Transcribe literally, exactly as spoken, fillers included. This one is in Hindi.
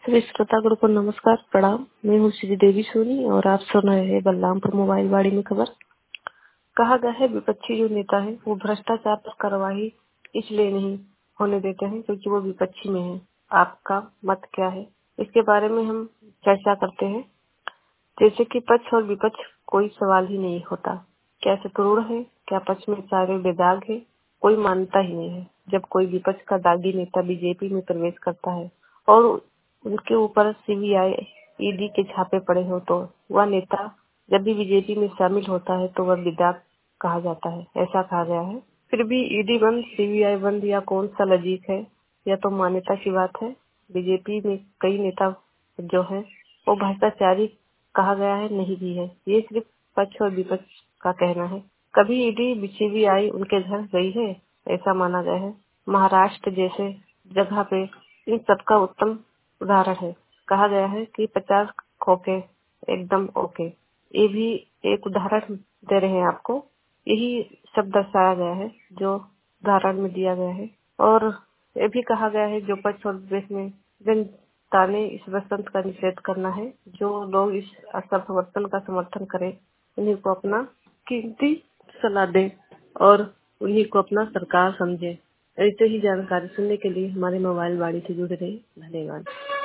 सभी श्रोतागण को नमस्कार प्रणाम। मैं हूँ श्री देवी सोनी और आप सुन रहे हैं बलरामपुर मोबाइल वाड़ी में खबर। कहा गया है विपक्षी जो नेता है वो भ्रष्टाचार पर कार्रवाई इसलिए नहीं होने देते हैं क्योंकि वो विपक्षी में है। आपका मत क्या है, इसके बारे में हम चर्चा करते हैं। जैसे कि पक्ष और विपक्ष कोई सवाल ही नहीं होता। क्या शत्रुण है, क्या पक्ष में सारे बेदाग है, कोई मानता ही नहीं है। जब कोई विपक्ष का दागी नेता बीजेपी में प्रवेश करता है और उनके ऊपर सीबीआई ईडी के छापे पड़े हो तो वह नेता जब भी बीजेपी में शामिल होता है तो वह बेदाग कहा जाता है, ऐसा कहा गया है। फिर भी ईडी बंद, सीबीआई बंद, या कौन सा लजीक है, यह तो मान्यता की बात है। बीजेपी में कई नेता जो है वो भ्रष्टाचारी कहा गया है, नहीं भी है। ये सिर्फ पक्ष और विपक्ष का कहना है। कभी ईडी सीबीआई उनके घर गई है, ऐसा माना गया है। महाराष्ट्र जैसे जगह पे इन सबका उत्तम उदाहरण है। कहा गया है कि पचास खोखे एकदम ओके। ये भी एक उदाहरण दे रहे हैं आपको। यही सब दर्शाया गया है जो उदाहरण में दिया गया है। और ये भी कहा गया है जो पक्ष और विपक्ष में जनता ने इस वसंत का निषेध करना है। जो लोग इस असफलता का समर्थन करें उन्हीं को अपना कीमती सलाह दे और उन्हीं को अपना सरकार समझे। ऐसे ही जानकारी सुनने के लिए हमारे मोबाइल वाड़ी से जुड़े रहिए। धन्यवाद।